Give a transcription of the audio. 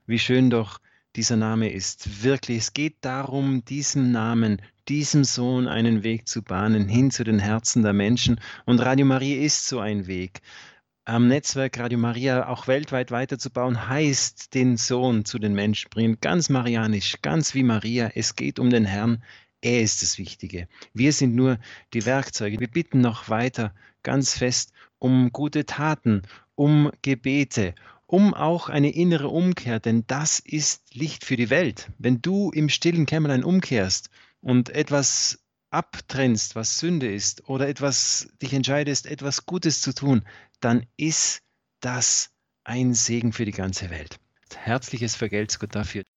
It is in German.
Wie schön doch dieser Name ist. Wirklich, es geht darum, diesem Namen, diesem Sohn einen Weg zu bahnen, hin zu den Herzen der Menschen. Und Radio Maria ist so ein Weg. Am Netzwerk Radio Maria auch weltweit weiterzubauen, heißt den Sohn zu den Menschen bringen. Ganz marianisch, ganz wie Maria. Es geht um den Herrn. Er ist das Wichtige. Wir sind nur die Werkzeuge. Wir bitten noch weiter ganz fest um gute Taten, um Gebete, um auch eine innere Umkehr, denn das ist Licht für die Welt. Wenn du im stillen Kämmerlein umkehrst und etwas abtrennst, was Sünde ist, oder etwas dich entscheidest, etwas Gutes zu tun, dann ist das ein Segen für die ganze Welt. Herzliches Vergelt's Gott dafür.